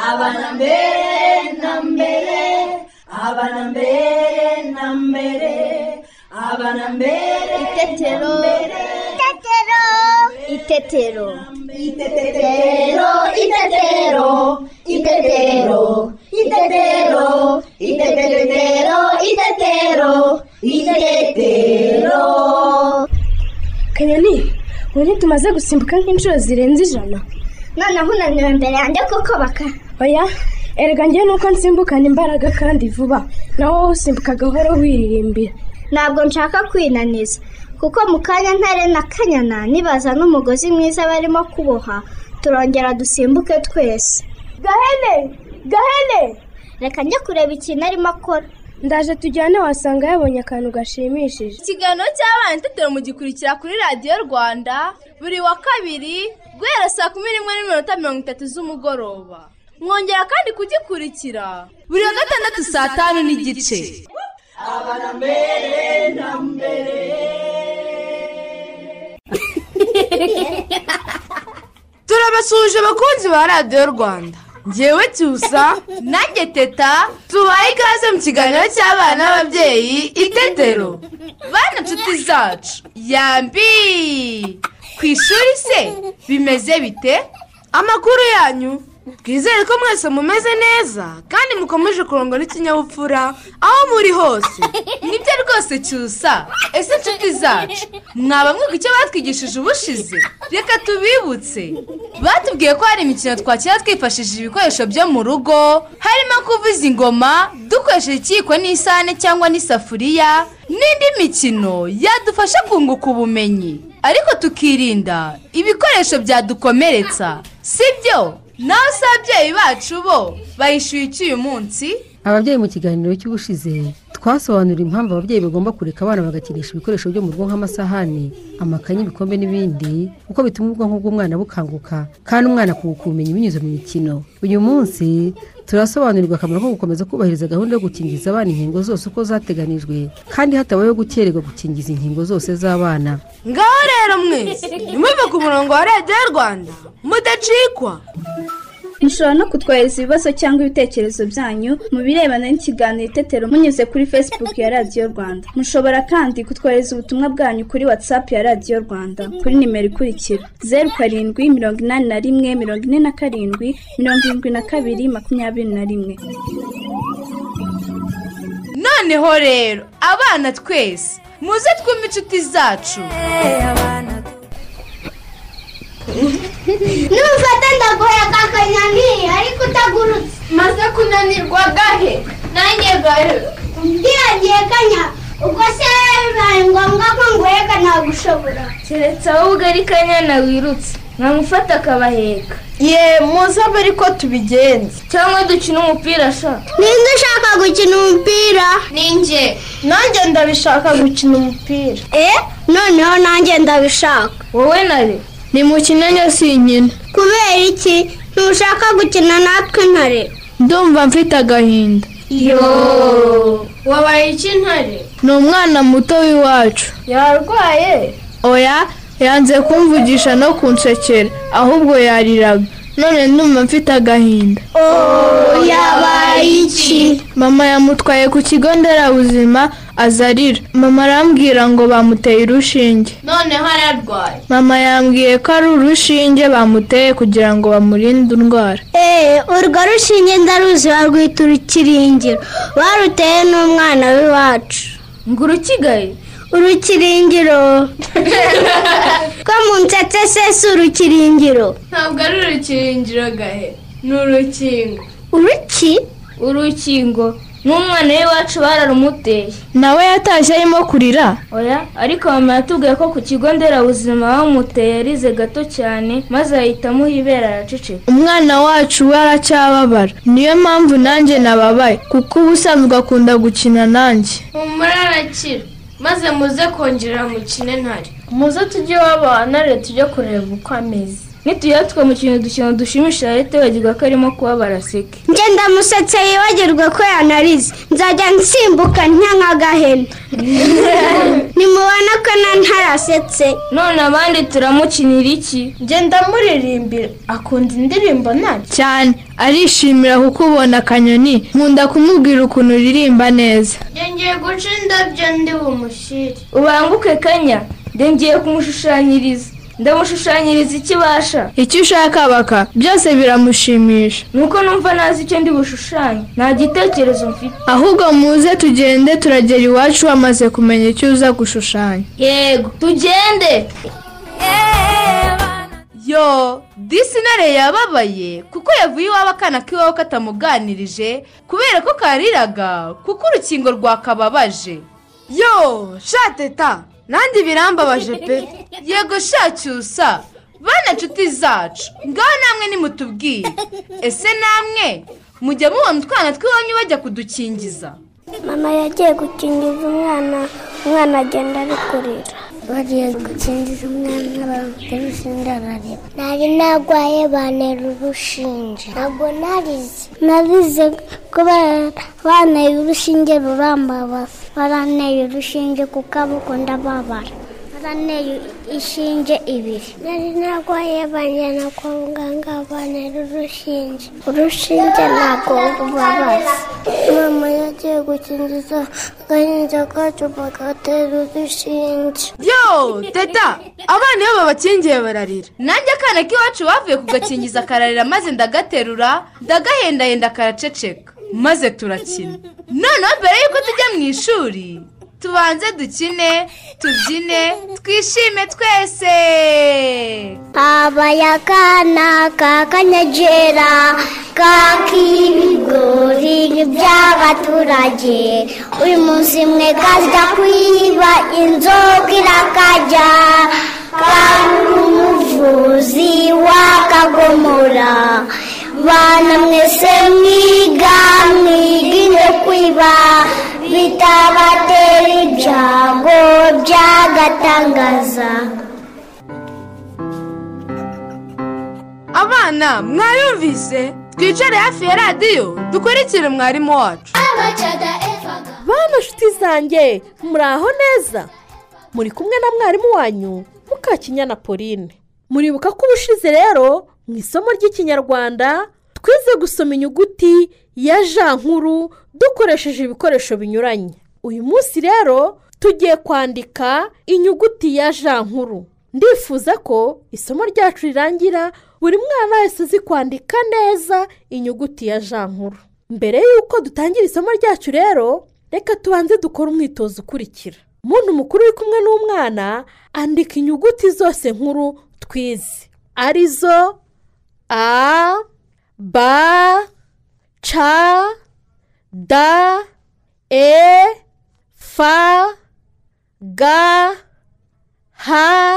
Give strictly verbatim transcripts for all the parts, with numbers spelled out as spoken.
abana mbere na mbere, abana mbere na mbere, abana mbere. Itetero, itetero, itetero, itetero, itetero, itetero, itetero, itetero, itetero. Kanyoni, ubu tumaze gusimbuka nk'inshuro zirenze ijana. noneho unaniwe mbere yanjye kuko baka. Oya, erega njye nuko nsimbukana imbaraga kandi vuba, naho wowe usimbuka gahoro wiririmbira. Ntabwo nshaka kwinaniza, kuko mu kanya ntare na kanyana nibaza n'umugozi mwiza barimo kuboha, turongera dusimbuke twese. Gahene, Gahene, reka njye kureba ikintu arimo akora. Ndaje tujyane wasanga yabonye akantu gashimishije. Ikiganiro cy'abana itetero mugikurikira kuri radiyo Rwanda buri wa kabiri guhera saa kumi n'imwe n'iminota mirongo itatu z'umugoroba. Mwongera kandi kugikurikira buri wa gatandatu saa tanu n'igice. Abana mbere na mbere. Turabasuje abakunzi ba radiyo Rwanda. Njyewe Cyusa nanjye Teta tubaye ikaze mu kiganiro cy'abana n'ababyeyi itetero. Bana nshuti zacu yambi ku ishuri se bimeze bite? Amakuru yanyu twizere ko mwese mumeze neza kandi mukomeje kurangwa n'ikinyabupfura aho muri hose. Nibyo rwose Cyusa. Ese nshuti zacu mwaba mwiga icyo batwigishije ubushize? Reka tubibutse. Batubwiye ko hari imikino twakira twifashishije ibikoresho byo mu rugo, harimo kuvuza ingoma dukoresheje ikiyiko n'isahane cyangwa n'isafuriya, n'indi mikino yadufasha kunguka ubumenyi ariko tukirinda ibikoresho byadukomeretsa, sibyo? Naho se ababyeyi bacu bo bayishyuye iki uyu munsi? Ababyeyi mu kiganiro cy'ubushize twasobanura impamvu ababyeyi bagomba kureka abana bagakinisha ibikoresho byo mu rugo nk'amasahani, amakanya, ibikombe n'ibindi, kuko bituma ubwonko bw'umwana bukanguka kandi umwana akunguka ubumenyi binyuze mu mikino. Uyu munsi turasobanurirwa akamaro ko gukomeza kubahiriza gahunda yo gukingiza abana inkingo zose uko zateganijwe kandi hatabayeho gukererwa gukingiza inkingo zose z'abana. Ngaho rero mwese nimuve ku murongo wa radiyo Rwanda mudacikwa. Mushobora no kutwohereza ibibazo cyangwa ibitekerezo byanyu mu birebana n'ikiganiro itetero munyuze kuri Facebook ya radiyo Rwanda. Mushobora kandi kutwohereza ubutumwa bwanyu kuri WhatsApp ya radiyo Rwanda kuri nimero ikurikira zeru karindwi mirongo inani na rimwe mirongo ine na karindwi mirongo irindwi na kabiri makumyabiri na rimwe. Noneho rero abana twese muze twumve inshuti zacu. Nufata ndagoya kakanyani ariko utagurutse. Maze kunanirwa gahe? Nanjye gahe. Ndiyagiye kanya. Ubwo se bibaye ngombwa ko ngoyeka nagushobora. Keretse wowe ugari kanyana wirutse nkamufata akabaheka. Ye muze ariko tubigenze Cyangwa dukina umupira sha. Ninde ushaka gukina umupira? Ninjye. Nanjye ndabishaka gukina umupira. Eh, noneho nanjye ndabishaka. Wowe nare ni mukina nyose nyina. Kubera iki ntushaka gukina natwe ntare? Ndumva mfite agahinda. Yo, wabaye iki ntare? Ni umwana muto w'iwacu. Yarwaye? Oya, yanze kumvugisha no kunsekera, ahubwo yariraga. None ndumva mfite agahinda. Oh, yabaye iki? Mama yamutwaye ku kigo nderabuzima azarira. Mama arambwira ngo bamuteye urushinge. None hararwaye? Mama yambwiye ko ari urushinge bamuteye kugira ngo bamurinde indwara. Eh, urwo rushinge ndaruzi barwita urukiringiro. Baruteye n'umwana w'iwacu. Ngo urukigaye? Urukiringiro. Ko munsetse se si urukiringiro? Ntabwo ari urukiringiro gahe, ni urukingo. Uruki? Urukingo. N'umwana w'iwacu bararumuteye. Nawe yatashye arimo kurira? Oya, ariko mama yatubwiye ko ku kigo nderabuzima bamuteye yarize gato cyane maze ahita amuha ibere araceceka. Umwana wacu we aracyababara. Niyo mpamvu nanjye nababaye kuko ubusanzwe akunda gukina nanjye. Humura arakira maze muze kongera mukine ntare. Muze tujye wabana tujye kureba uko ameze. nituyatwa mu kintu dukino dushimisha leta bagirwa ko arimo kuba baraseke. Nge ndamusetse yibagirwe ko yanarize nzajya nsimbuka nka nk'agahene. Nimubona ko ntarasetse. None abandi turamukinira iki? Nge ndamuririmbira akunda indirimbo nari cyane arishimira kukubona Kanyoni nkunda kumubwira ukuntu uririmba neza. Ngiye guca indabyo ndi bumushyire. Ubanguke Kanya ngiye kumushushanyiriza. Ndamushushanyiriza ikibasha icyo ushaka baka byose biramushimisha. Nuko numva nazi icyo ndi bushushanye nta gitekerezo mfite. Ahubwo muze tugende turagera iwacu wamaze kumenya icyo uza gushushanya. Yego tugende. Yo disinare yababaye kuko yavuye iwabo akana k'iwabo katamuganirije kubera ko kariraga kuko urukingo rwakababaje. Yo shateta nandi birambabaje pe. Yego shacyusa bana nshuti zacu ngaho namwe nimutubwire ese namwe mujya mubona utwana twiwanyu bajya kudukingiza? Mama yagiye gukingiza umwana umwana agenda ari kurira. Bagiye gukingiza umwana bamutera urushinge ararira. Nari narwaye bantera urushinge ntabwo narize narize kubera banteye urushinge rurambabaza. Baranteye urushinge ku kaboko ndababara. Baranteye ishinge ibiri. Nari narwaye banjyana kwa muganga bantera urushinge. Urushinge ntabwo rubabaza. Mama yagiye gukingiza agahinja kacu bagatera urushinge. Yo teta abana iyo babakingiye bararira. Nanjye akana k'iwacu bavuye kugakingiza kararira maze ndagaterura ndagahendahenda karaceceka maze turakina. Noneho mbere yuko tujya mu ishuri tubanze dukine tubyine twishime twese. Habaye akana k'akanyagera k'ibigori by'abaturage. Uyu munsi mwe kajya kwiba inzoga irakarya. Kari umuvuzi wakagomora. Bana mwese mwiga mwigire kwiba bitabatera ibyago byagatangaza. Abana mwayumvise twicare hafi ya radiyo dukurikire mwarimu wacu. Bana nshuti zanjye muraho neza muri kumwe na mwarimu wanyu Mukakinyana Pauline. Muribuka ko ubushize rero mu isomo ry'ikinyarwanda twize gusoma inyuguti ya ja nkuru dukoresheje ibikoresho binyuranye. Uyu munsi rero tugiye kwandika inyuguti ya ja nkuru. Ndifuza ko isomo ryacu rirangira buri mwana wese azi kwandika neza inyuguti ya ja nkuru. Mbere y'uko dutangira isomo ryacu rero reka tubanze dukora umwitozo ukurikira. Umuntu mukuru uri kumwe n'umwana andika inyuguti zose nkuru twize arizo a b c d e f g h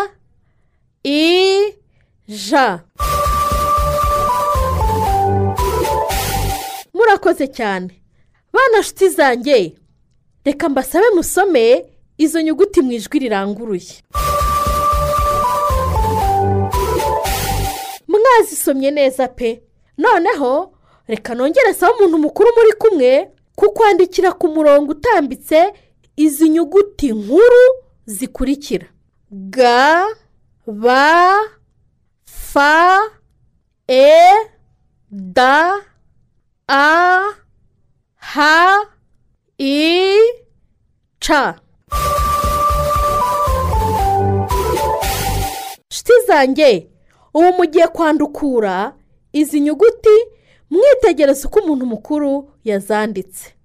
i j. Murakoze cyane bana nshuti zanjye, reka mbasabe musome izo nyuguti mu ijwi riranguruye. Mwazisomye neza pe. Noneho reka nongere sawa umuntu mukuru muri kumwe kukwandikira ku murongo utambitse izi nyuguti nkuru zikurikira: G B F E D A H I C. Nshuti zanjye, ubu mugiye kwandukura izi nyuguti mwitegereza uko umuntu mukuru yazanditse.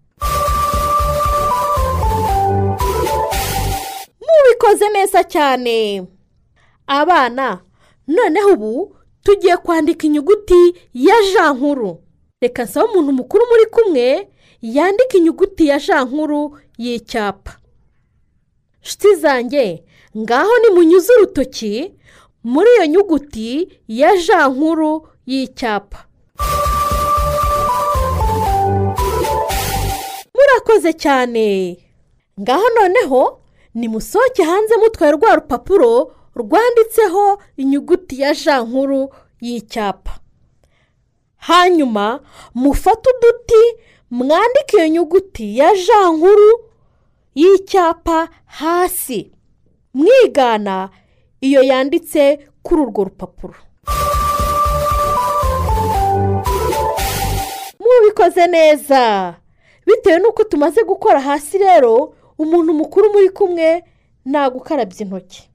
Mubikoze neza cyane. Abana, noneho ubu tugiye kwandika inyuguti ya ja nkuru. Reka sawa umuntu mukuru muri kumwe yandika inyuguti ya ja nkuru y'icyapa. Nshuti zanjye, ngaho ni munyuze urutoki muri iyo nyuguti ya ja nkuru y'icyapa. Murakoze cyane. Ngaho noneho nimusohoke hanze mutwaye rwa rupapuro rwanditseho inyuguti ya ja nkuru y'icyapa. Hanyuma mufate uduti mwandike iyo nyuguti ya ja nkuru y'icyapa hasi, mwigana iyo yanditse kuri urwo rupapuro. Mubikoze neza. Bitewe n'uko tumaze gukora hasi rero, umuntu mukuru muri kumwe nagukarabye intoki.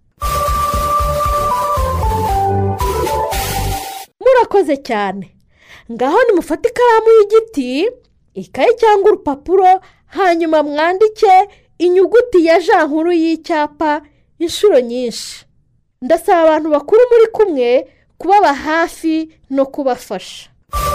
Murakoze cyane. Ngaho nimufate ikaramu y'igiti, ikayi cyangwa urupapuro, hanyuma mwandike inyuguti ya ja nkuru y'icyapa inshuro nyinshi. Ndasaba abantu bakuru muri kumwe kubaba hafi no kubafasha.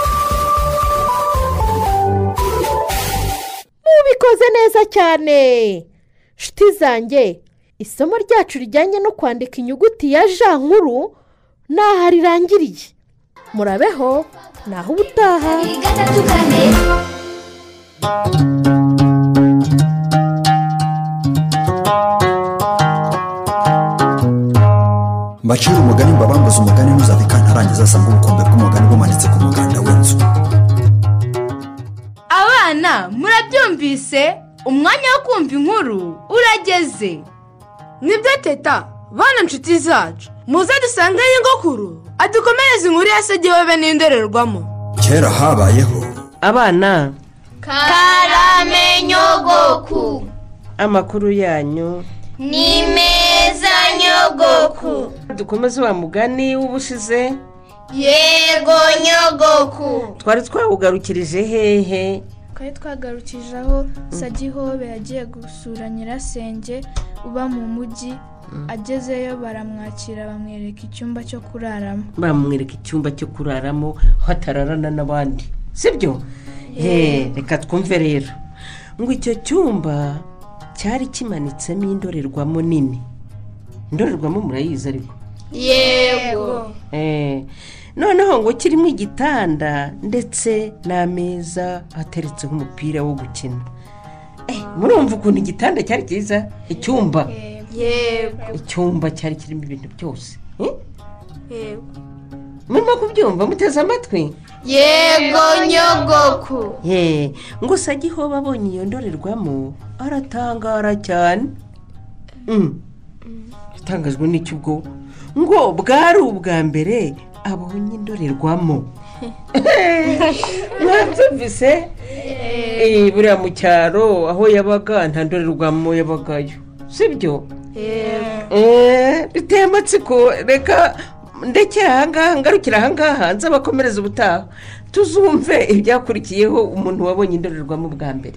Mubikoze neza cyane. Nshuti zanjye, isomo ryacu rijyanye no kwandika inyuguti ya ja nkuru naho rirangiriye. Murabeho naho ubutaha. mbacira umugani mbabambuza umugani ntuzave kantarangiza asanga ubukombe bw'umugani bumanitse ku muganda w'inzu. Abana murabyumvise, umwanya wo kumva inkuru urageze. Nibyo teta, bana nshuti zacu, muze dusange nyogokuru adukomereze inkuru ya Sagihobe n'indorerwamo. Kera habayeho abana. Karame nyogoku. Amakuru yanyu ni meza nyogoku. Dukomeze wa mugani w'ubushize. Yego nyogoku. Twari twawugarukirije hehe? Twari twagarukije aho Sagihobe yagiye gusura nyirasenge uba mu mujyi. Agezeyo baramwakira bamwereka icyumba cyo kuraramo. Bamwereka icyumba cyo kuraramo hatararana n'abandi, sibyo? Eh, reka twumve rero. Ngo icyo cyumba cyari kimanitsemo indorerwamo nini. Indorerwamo murayizi ariko? Yego. Eh, noneho ngo kirimo igitanda ndetse n'ameza ateretseho umupira wo gukina. Eh, murumva ukuntu igitanda cyari cyiza, icyumba. Yego. Icyumba cyari kirimo ibintu byose. Yego. Murimo kubyumva muteze amatwi? Yego nyogoku. Ye, ngo Sagihobe abonye iyo ndorerwamo aratangara cyane. Mm. Atangajwe n'icyo ubwo ngo bwari ubwa mbere abonye indorerwamo. Mwabyumvise? Eh, buriya mu cyaro aho yabaga nta ndorerwamo yabagayo, sibyo? Eh, biteye amatsiko. Reka ndekera ahangaha ngarukira ahangaha nza bakomereza ubutaha tuzumve ibyakurikiyeho umuntu wabonye indorerwamo bwa mbere.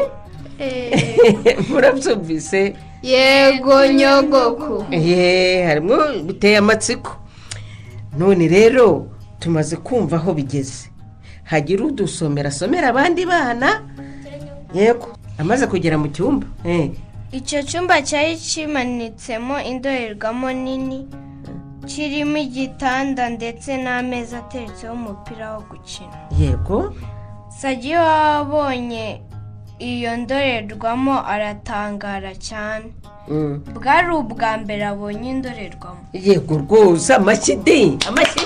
Murabyumvise? Yego nyogoku. Eh, harimo biteye amatsiko. None rero tumaze kumva aho bigeze. Hagira udusomera somera abandi bana. Yego, amaze kugera mu cyumba. Eh. Icyo cyumba cyari kimanitsemo indorerwamo nini, kirimo igitanda ndetse n'ameza ateretseho umupira wo gukina. Yego. Sagihobe abonye iyo ndorerwamo aratangara cyane. Mm. Bwari ubwa mbere abonye indorerwamo. Yego rwose, amashyi amashyi.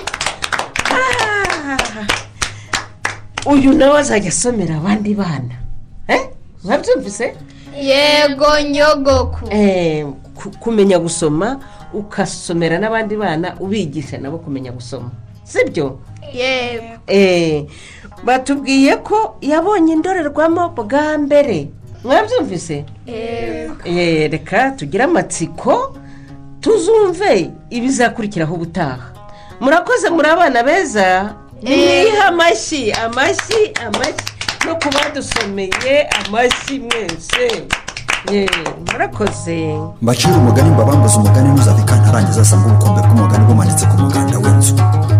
Ah. Uyu nawe azajya asomera abandi bana. Eh? Mwabyumvise? Yego nyogoku. Eh, kumenya gusoma ukasomera n'abandi bana ubigisha nabo kumenya gusoma, sibyo? Yego. Eh, batubwiye ko yabonye indorerwamo bwa mbere. Mwabyumvise? Yego. Eh, reka tugire amatsiko tuzumve ibizakurikiraho ubutaha. Murakoze muri abana beza. Nihe amashyi, amashyi, amashyi no kubadusomeye amashyi mwese. Ye, murakoze. mbacira umugani mbabambuza umugani ntuzave kantarangiza asanga ubukombe bw'umugani bumanitse ku muganda w'inzu.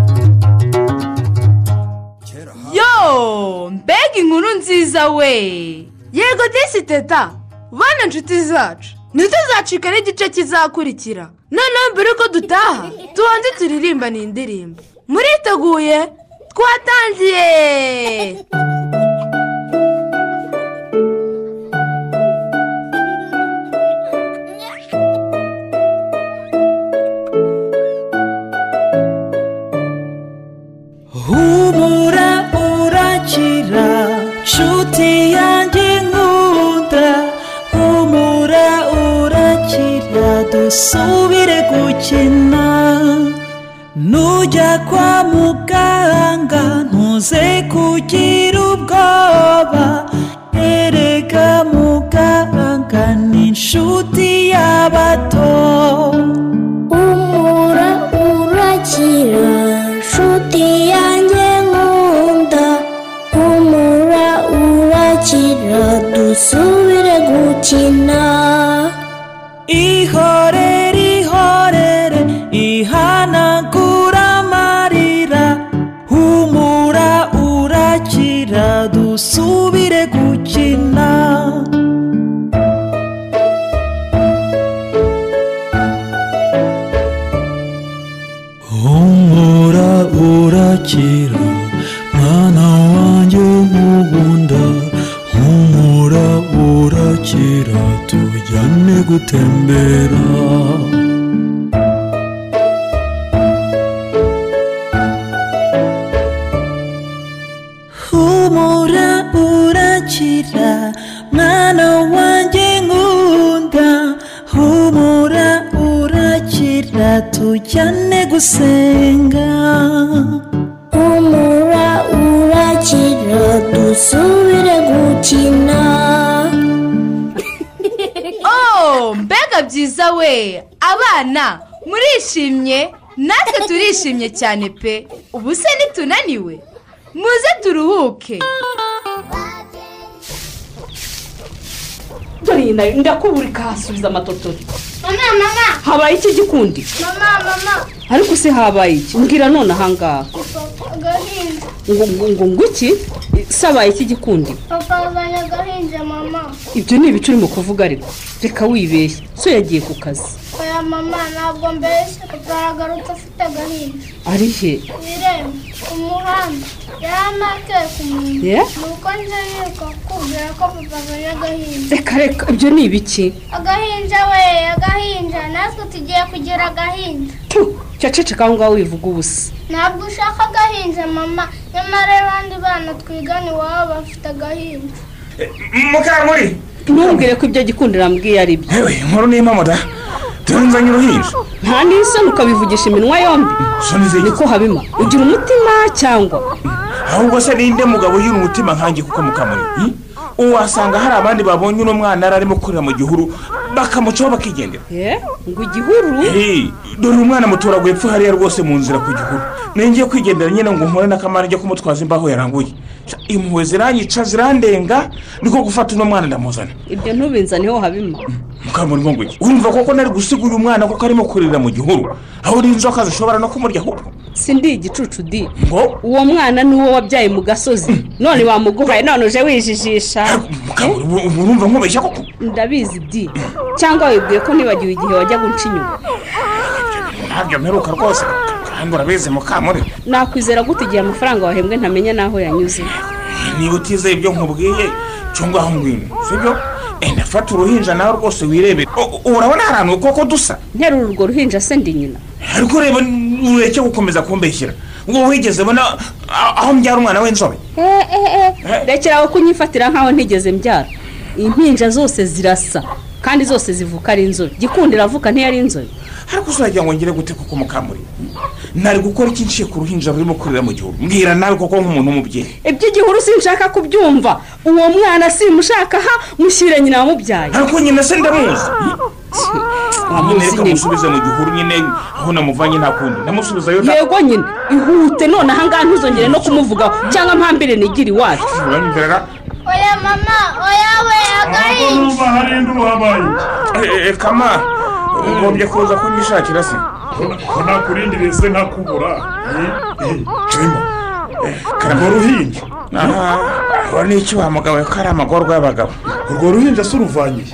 Yo, mbega inkuru nziza we. Yego disi teta, bana nshuti zacu, ntituzacika n'igice kizakurikira. Noneho mbere ko dutaha tubanze turirimba n'indirimbo. Muriteguye? Twatangiye. urakira nshuti yanjye nkunda humura urakira dusubire gukina nujya kwa muganga ntuze kugira ubwoba erega muganga ni inshuti y'abato humura urakira nshuti yanjye nkunda humura urakira dusubire gukina ihorere ihorere ihanagura amarira humura urakira dusubire gukina humura urakira mwana wanjye nkunda humura urakira tujyane gutembera humura urakira mwana wanjye nkunda humura urakira tujyane gusenga humura urakira dusubire gukina oh mbega byiza we abana murishimye natwe turishimye cyane pe ubu se nitunaniwe muze turuhuke dore ndakubura ikahasubiza amatotori mama mama habaye iki gikundi mama mama ariko se habaye iki mbwira none ahangaha agahinja ngo ngo ngo iki sabaye iki gikundi papa azanye agahinja mama ibyo ni ibice urimo kuvuga ariko reka wibeshye so yagiye ku kazi oya mama ntabwo mbeshye papa aragarutse afite agahinja ari he birembo umuhanda yaranakeye ku muntu nuko nje yiruka kubwira ko papa azanye agahinja reka reka ibyo ni ibiki agahinja we agahinja natwe tugiye kugira agahinja cyaceceka aho ngaho wivuga ubusa ntabwo ushaka agahinja mama nyamara abandi bana twigana iwabo bafite agahinja mukamuri ntumbwire ko ibyo gikundira mbwiye ari byo yewe inkuru ni impamo da tunzanye uruhinja nta n'isoni ukabivugisha iminwa yombi niko habima ugira umutima cyangwa ahubwo se ninde mugabo ugira umutima nkanjye kuko mukamuri uwasanga hari abandi babonye uno mwana arimo kurira mu gihuru bakamucaho bakigendera ngo igihuru dore umwana mutoraguye epfo hariya rwose mu nzira ku gihuru ngiye kwigendera nyine ngo nkore n'akamara njya kumutwaza imbaho yaranguye impuhwe ziranyica zirandenga niko gufata uno mwana ndamuzana ibyo ntubinzaneho habima mukamuri ngo ngwiki urumva koko nari gusiga uyu mwana kuko arimo kurira mu gihuru aho n'inzoka zishobora no kumurya ahubwo sindi igicucu di ngo uwo mwana ni uwo wabyaye mu gasozi none wamuguhaye none uje wijijisha urumva nkubeshya koko ndabizi di cyangwa wibwiye ko nibagiwe igihe wajya guca inyuma ntabyo mperuka rwose kandi urabizi mukamuri nakwizera gute igihe amafaranga wahembwe ntamenya n'aho yanyuze niba utizeye ibyo nkubwiye cyangwa aho ngwino sibyo ndafata uruhinja nawe rwose wirebere urabona hari ahantu koko dusa nterura urwo ruhinja se ndi nyina ariko reba ureke gukomeza kumbeshyira ngo wigeze bona aho mbyara umwana w'inzobe rekera aho kunyifatira nkaho ntigeze mbyara impinja zose zirasa kandi zose zivuka ari inzobe gikundira avuka ntiyari inzobe ariko uzagira ngo ngire gute kuko mukamuri nari gukora iki nshiye ku ruhinja rurimo kurira mu gihuru mbwira nawe koko nk'umuntu w'umubyeyi iby'igihuru sinshaka kubyumva uwo mwana simushaka ha mushyire nyina wamubyaye ariko nyina se ndamuzi reka musubize mu gihuru nyine aho namuvanye nta kundi namusubizayo yego nyine ihute none ahangaha ntuzongere no kumuvugaho cyangwa mpambire nigire iwacu oya mama oya we agahinja hari indi uhabaye kama ugombye kuza kunyishakira se ko nakurindiriye se ntakubura turimo karamo ruhinja aha aho ni icyo wamugawe ko ari amagorwa y'abagabo urwo ruhinja se uruvangiye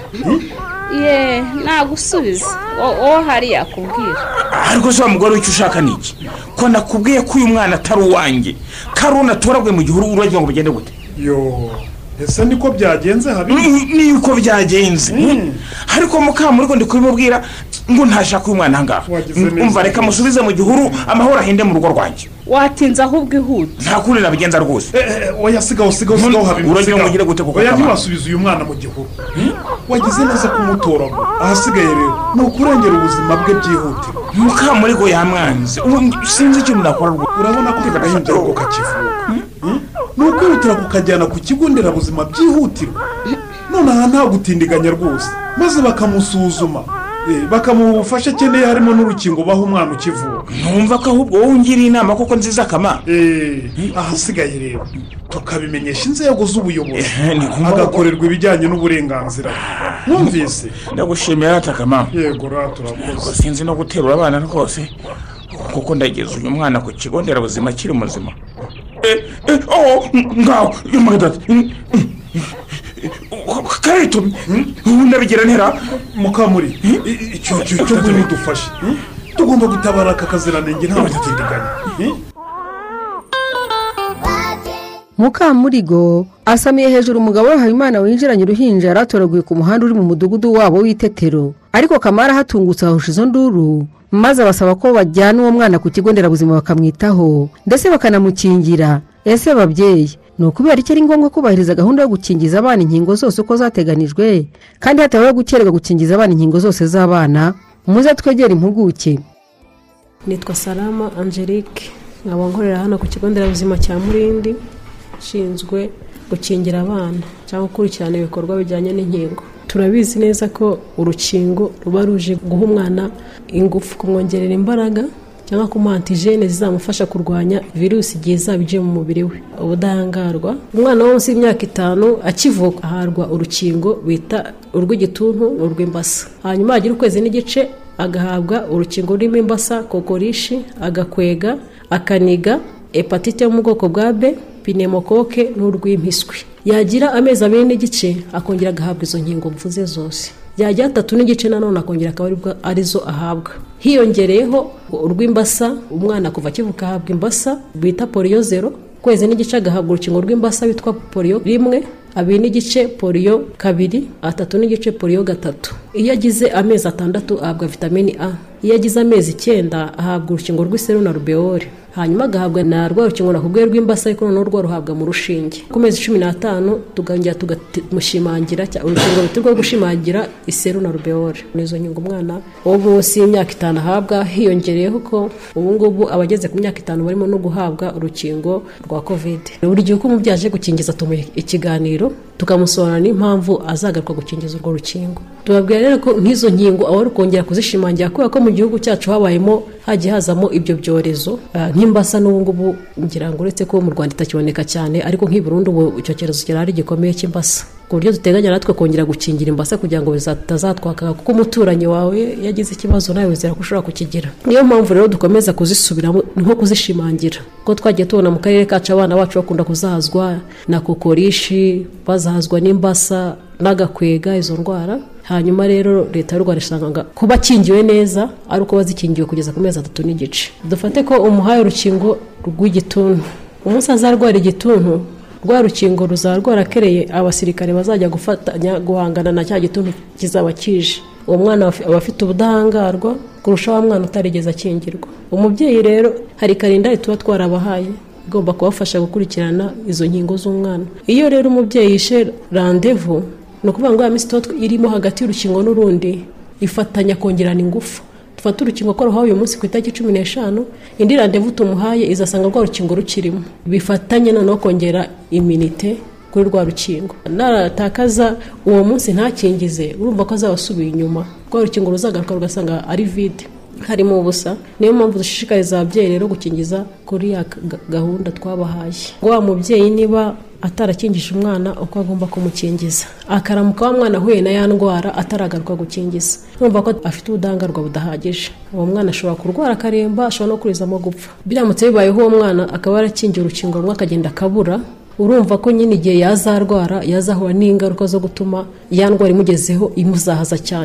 ye nagusubiza wowe hari yakubwira ariko se wa mugore w'icyo ushaka ni iki ko nakubwiye ko uyu mwana atari uwanjye karuna atoragwe mu gihuru uragira ngo bigende gute yo ese niko byagenze habi ni uko byagenze ariko mukamuri ngo ndi kubimubwira ngo ntashaka uyu mwana ahangaha umva reka musubize mu gihuru amahoro ahinde mu rugo rwanjye watinze ahubwo ihute nta kundi nabigenza rwose oya sigaho sigaho sigaho habimwe uragira ngo ngire gute kuko oya ntibasubize uyu mwana mu gihuru wagize neza kumutoramo ahasigaye rero ni ukurengera ubuzima bwe byihutira mukamurigo yamwanze sinzi icyo nakora urabona ko agahinja ko kakivuka ni ukwihutira kukajyana ku kigo nderabuzima byihutirwa none aha nta gutindiganya rwose maze bakamusuzuma bakamufasha akeneye harimo n'urukingo baha umwana ukivuka numva ko ahubwo wowe ungiriye inama kuko nziza Kama ahasigaye rero tukabimenyesha inzego z'ubuyobozi hagakorerwa ibijyanye n'uburenganzira mwumvise ndagushimira ata Kama yego raturakoze sinzi no guterura abana rwose kuko ndageze uyu mwana ku kigo nderabuzima kiri muzima eh eh oh ngaho yumugada Karito ndabigira ntera Mukamuri icyo cyo cyo dufashe tugomba gutabara akaziranenge nta batindiganya Mukamurigo asamiye hejuru umugabo wa Habimana winjiranye uruhinja yaratoraguye ku muhanda uri mu mudugudu wabo w'itetero ariko Kamara hatungutse ahusha izo nduru maze abasaba ko bajyana uwo mwana ku kigo nderabuzima bakamwitaho ndetse bakanamukingira ese babyeyi no kubera iki ari ngombwa kubahiriza gahunda yo gukingiza abana inkingo zose uko zateganijwe kandi hatabaye gukererwa gukingiza abana inkingo zose z'abana muze twegera impuguke. Nitwa Salama Angelique nkaba nkorera hano ku kigo nderabuzima cya Murindi shinzwe gukingira abana cyangwa gukurikirana ibikorwa bijyanye n'inkingo. Turabizi neza ko urukingo ruba ruje guha umwana ingufu kumwongerera imbaraga cyangwa kuma antigene zizamufasha kurwanya virusi igihe zabije mu mubiri we ubudahangarwa. Umwana wose w'imyaka itanu akivuka aharwa urukingo bita urw'igituntu urw'imbasa, hanyuma agira ukwezi n'igice agahabwa urukingo rurimo imbasa, kokorishi, agakwega, akaniga, hepatite yo mu bwoko bwa B, pneumocoque n'urw'impiswi. Yagira amezi abiri n'igice akongera agahabwa izo nkingo mvuze zose. Yagira atatu n'igice nanone akongera akaba arizo ahabwa. Hiyongereyeho urw'imbasa, umwana kuva akivuka ahabwa imbasa bita polio zero, kwezi n'igice agahabwa urukingo rw'imbasa bitwa polio rimwe, abiri n'igice polio kabiri, atatu n'igice polio gatatu. Iyo agize amezi atandatu ahabwa vitamini A, iyo agize amezi icyenda ahabwa urukingo rw'iseru na rubeole, hanyuma agahabwa na rwa rukingo nakubwiye rw'imbasa ariko noneho rwo ruhabwa mu rushinge. Ku mezi cumi n'atanu tugongera tugamushimangira urukingo rutirwa gushimangira iseru na rubeole. Nizo nkingo umwana wo munsi y'imyaka itanu ahabwa, hiyongereyeho ko ubu ngubu abageze ku myaka itanu barimo no guhabwa urukingo rwa covid. Buri gihe uko umubyeyi aje gukingiza tumuha ikiganiro tukamusobanurira n'impamvu azagaruka gukingiza urwo rukingo. Tubabwira rero ko nk'izo nkingo aho rukongera kuzishimangira kubera ko mu gihugu cyacu habayemo hagiye hazamo ibyo byorezo nk'imbasa n'ubu ngubu ngira ngo uretse ko mu Rwanda itakiboneka cyane ariko nk'i Burundi ubu icyo cyorezo kirari gikomeye cy'imbasa ku buryo duteganya natwe kongera gukingira imbasa kugira ngo bizatazatwaka kuko umuturanyi wawe yagize ikibazo nawe wizera ko ushobora kukigira. Niyo mpamvu rero dukomeza kuzisubiramo nko kuzishimangira ko twagiye tubona mu karere kacu abana bacu bakunda kuzahazwa na kokorishi, bazahazwa n'imbasa n'agakwega izo ndwara. Hanyuma rero leta y'u Rwanda ishanga kuba kingiwe neza ari uko bazikingiwe kugeza ku mezi atatu n'igice. Dufate ko umuhaye urukingo rw'igituntu, umunsi azarwara igituntu rwa rukingo ruzarwarakereye abasirikare bazajya gufatanya guhangana na cya gituntu kizaba kije. Uwo mwana aba afite ubudahangarwa kurusha wa mwana utarigeze akingirwa. Umubyeyi rero hari kalendari tuba twarabahaye igomba kubafasha gukurikirana izo nkingo z'umwana. Iyo rero umubyeyi yishe rendez-vous no kuvuga ngo ya minsi irimo hagati y'urukingo n'urundi ifatanya kongerana ingufu. Tufata urukingo ko ruhawe uyu munsi ku itariki cumi n'eshanu, indi rendez-vous tumuhaye izasanga rwa rukingo rukirimo, bifatanye noneho kongera immunite kuri rwa rukingo. Naratakaza uwo munsi ntakingize urumva ko azabasubiye inyuma, rwa rukingo ruzagaruka rugasanga ari vide harimo ubusa. Niyo mpamvu dushishikariza ababyeyi rero gukingiza kuri ya gahunda twabahaye. Ngo wa mubyeyi niba atarakingije umwana uko agomba kumukingiza akaramuka wa mwana ahuye na ya ndwara ataragaruka gukingiza, urumva ko afite ubudahangarwa budahagije. Uwo mwana ashobora kurwara akaremba, ashobora no kurizamo gupfa. Biramutse bibayeho uwo mwana akaba yarakingiye urukingo rumwe akagenda akabura, urumva ko nyine igihe yazarwara yazahura n'ingaruka zo gutuma ya ndwara imugezeho imuzahaza cyane.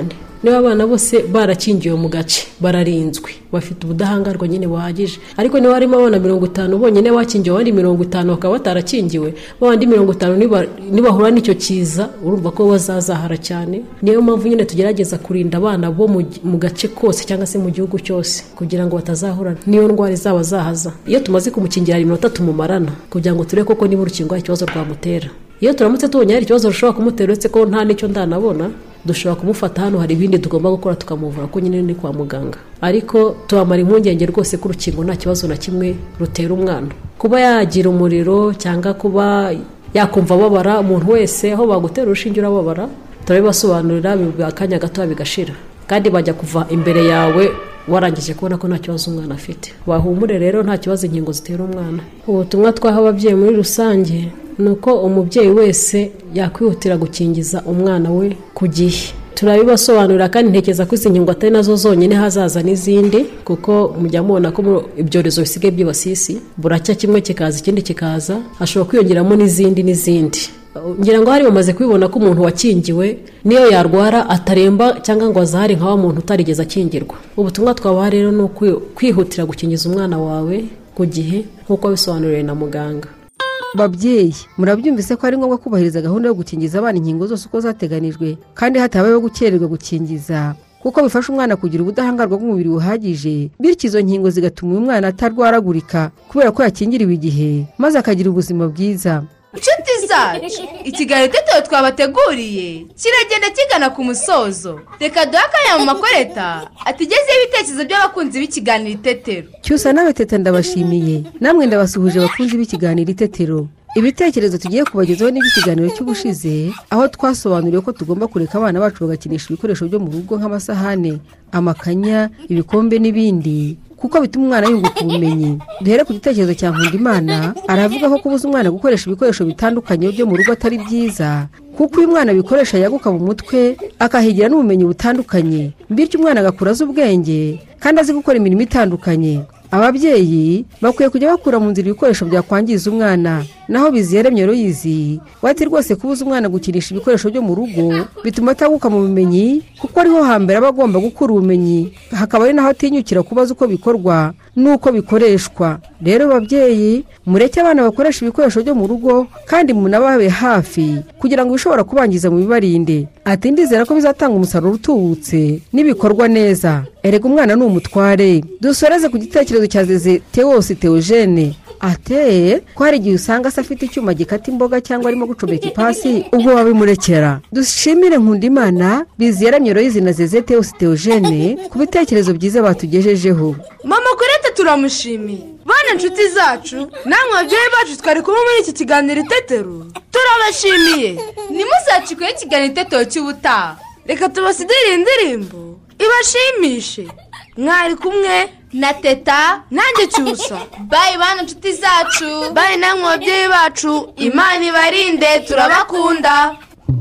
niba abana bose barakingiwe mu gace bararinzwe bafite ubudahangarwa nyine buhagije, ariko niba harimo abana mirongo itanu bonyine bakingiwe abandi mirongo itanu bakaba batarakingiwe, babandi mirongo itanu nibahura n'icyo kiza urumva ko bazazahara cyane. Niyo mpamvu nyine tugerageza kurinda abana bo mu gace kose cyangwa se mu gihugu cyose kugira ngo batazahura niyo ndwara zaba zahaza. Iyo tumaze kumukingira iminota tumumarana kugira ngo turebe koko niba urukingo hari ikibazo rwamutera. Iyo turamutse tubonye hari ikibazo rushobora kumutera uretse ko nta n'icyo ndanabona, dushobora kumufata hano, hari ibindi tugomba gukora tukamuvura ko nyine ni kwa muganga, ariko tubamara impungenge rwose ko urukingo nta kibazo na kimwe rutera umwana. Kuba yagira umuriro cyangwa kuba yakumva ababara, umuntu wese aho bagutera urushinge urababara turabibasobanurira, biba akanya gato bigashira, kandi bajya kuva imbere yawe warangije kubona ko nta kibazo umwana afite. Bahumure rero, nta kibazo inkingo zitera umwana. Ubutumwa twaha ababyeyi muri rusange ni uko umubyeyi wese yakwihutira gukingiza umwana we ku gihe. Turabibasobanurira kandi ntekereza ko izi nkingo atari nazo zonyine, hazaza n'izindi, kuko mujya mubona ko ibyorezo bisigaye by'ibasisi, buracya kimwe kikaza ikindi kikaza, hashobora kwiyongeramo n'izindi n'izindi. Ngira ngo hari bamaze kubibona ko umuntu wakingiwe niyo yarwara ataremba cyangwa ngo azahare nka wa muntu utarigeze akingirwa. Ubutumwa twabaha rero ni kwihutira gukingiza umwana wawe ku gihe nk'uko bisobanuriwe na muganga. Babyeyi, murabyumvise ko ari ngombwa kubahiriza gahunda yo gukingiza abana inkingo zose uko zateganijwe kandi hatabayeho gukererwa gukingiza, kuko bifasha umwana kugira ubudahangarwa bw'umubiri buhagije, bityo izo nkingo zigatuma uyu mwana atarwaragurika kubera ko yakingiriwe igihe maze akagira ubuzima bwiza. Inshuti zacu, ikiganiro Itetero twabateguriye kiragenda kigana ku musozo. Reka duhe akanya mu makoreta atugezeho ibitekerezo by'abakunzi b'ikiganiro Itetero. Cyusa nawe Teta ndabashimiye, namwe ndabasuhuje abakunzi b'ikiganiro Itetero. Ibitekerezo tugiye kubagezaho n'iby'ikiganiro cy'ubushize, aho twasobanuriye ko tugomba kureka abana bacu bagakinisha ibikoresho byo mu rugo nk'amasahane, amakanya, ibikombe n'ibindi, kuko bituma umwana yunguka ubumenyi. Duhere ku gitekerezo cya Nkundimana, aravuga ko kubuza umwana gukoresha ibikoresho bitandukanye byo mu rugo atari byiza, kuko uyu mwana bikoresha yaguka mu mutwe akahigira n'ubumenyi butandukanye, bityo umwana agakura azi ubwenge kandi azi gukora imirimo itandukanye. Ababyeyi bakwiye kujya bakura mu nzira ibikoresho byakwangiza umwana. Naho Biziyaremye Loyizi wati rwose kubuza umwana gukinisha ibikoresho byo mu rugo bituma ataguka mu bumenyi, kuko ariho hambere aba agomba gukura ubumenyi, hakaba ari naho atinyukira kubaza uko bikorwa nuko bikoreshwa. Rero babyeyi, mureke abana bakoresha ibikoresho byo mu rugo kandi munababe hafi kugira ngo bishobora kubangiza mu bibarinde. Ati ndizera ko bizatanga umusaruro utubutse nibikorwa neza. Erega umwana ni umutware. Dusoreze ku gitekerezo cya Zeze Theos Theogene. Ate ko hari igihe usanga se afite icyuma gikata imboga cyangwa arimo gucomeka ipasi, ubwo wabimurekera. Dushimire Nkundimana, Biziyaremye Loyizi na Zeze Theos Theogene ku bitekerezo byiza batugejejeho. Mama Koreta turamushimiye. Bana inshuti zacu, namwe ababyeyi bacu twari kumwe muri iki kiganiro Itetero, turabashimiye. Nimuzacikwe ikiganiro Itetero cy'ubutaha. Reka tubasidire indirimbo ibashimishe. Mwari kumwe na Teta nanjye Cyusa. Bye bana inshuti zacu. Bye namwe ababyeyi bacu. Imana ibarinde, turabakunda.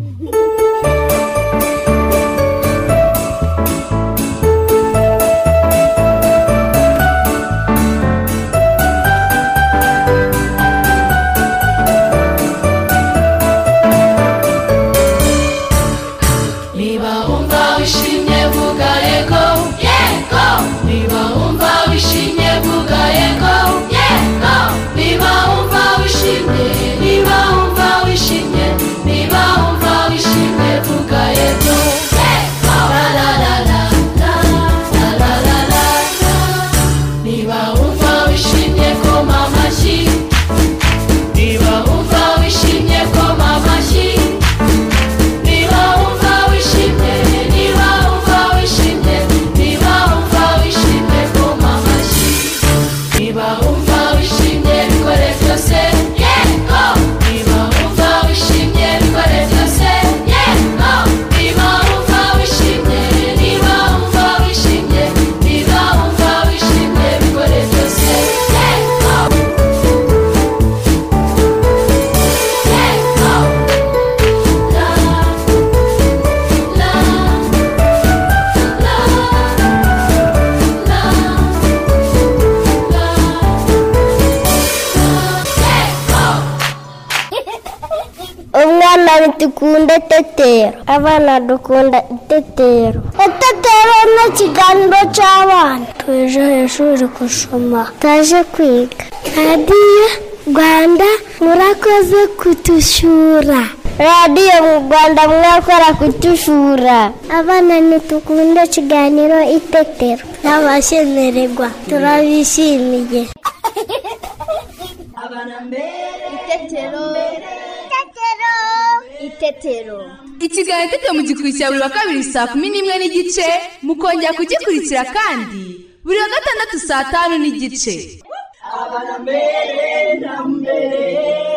Niba umva wishimye vuga yego, yego. Niba umva wishimye vuga yego, yego. Niba umva wishimye, niba umva wishimye, niba umva wishimye vuga yego, yego. La la la la la la la la la. Niba umva wishimye koma amashyi, niba umva wishimye koma amashyi. umwana dukunda itetero, abana dukunda itetero. Itetero ni ikiganiro cy'abana. Tuje hejuru gusoma, taje kwiga. Radiyo Rwanda murakoze kutushura. Radiyo mu Rwanda mwakora kutushura. Abana ntitukunda ikiganiro itetero. N'abashemererwa turabishimiye. Itetero. Itetero. Ikiganiro itetero mugikurikira buri wa kabiri saa kumi n'imwe n'igice, mukongera kugikurikira kandi buri wa gatandatu saa tanu n'igice. Abana mbere na mbere.